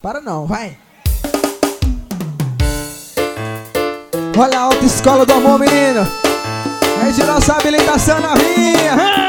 Para não, vai. Olha a autoescola do amor, menino. É de nossa habilitação na vinha.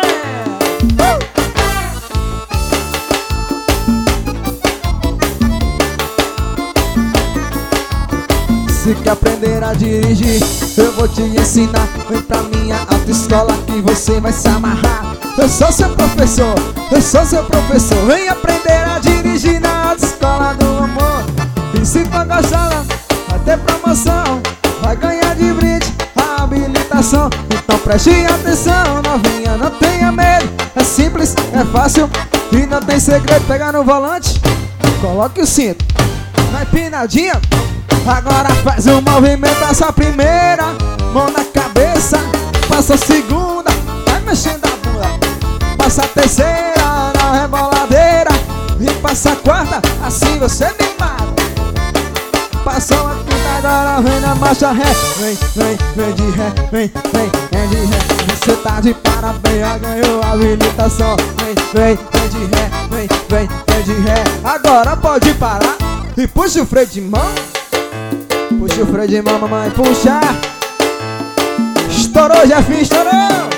Se quer aprender a dirigir, eu vou te ensinar. Vem pra minha autoescola que você vai se amarrar. Eu sou seu professor, eu sou seu professor. Vem aprender a dirigir na autoescola do amor. E se for gostar, vai ter promoção, vai ganhar de brinde a habilitação. Então preste atenção, novinha, não tenha medo. É simples, é fácil e não tem segredo. Pegar no volante, coloque o cinto, vai empinadinha. Agora faz um movimento, passa a primeira, mão na cabeça, passa a segunda, vai mexendo a bunda, passa a terceira na reboladeira e passa a quarta, assim você me mata. Passou a quinta, agora vem na marcha ré. Vem de ré, vem de ré. Você tá de parabéns, já ganhou a habilitação. Vem de ré, vem de ré. Agora pode parar e puxa o freio de mão. Puxa o freio de mão, mamãe, puxa. Estourou, Jefinho, estourou.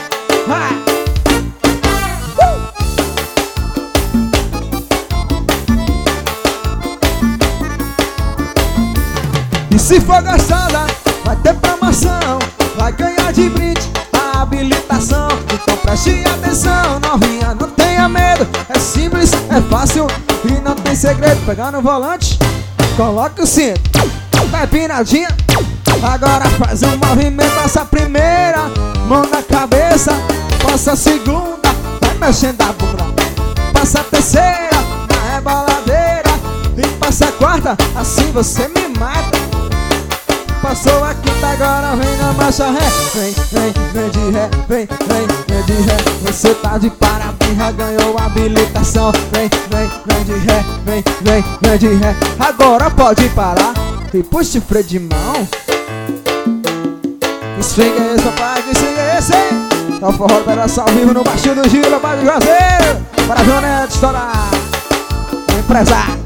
E se for gostada, vai ter promoção, vai ganhar de brinde a habilitação. Então preste atenção, novinha, não tenha medo. É simples, é fácil e não tem segredo. Pegar no volante, coloca o cinto, vai empinadinha. Agora faz um movimento, passa a primeira, mão na cabeça, passa a segunda, vai mexendo a bunda, passa a terceira na reboladeira e passa a quarta, assim você me mata. Passou a quinta, agora vem na marcha ré. Vem de ré, vem de ré. Você tá de parabéns, já ganhou a habilitação. Vem de ré, vem de ré. Agora pode parar e puxa o freio de mão. Que swing é esse, papai? Que swing é esse, hein? É o forró do pedaço ao vivo no baixinho do giro, papai de Juazeiro. Para a Jonete estourar, empresário.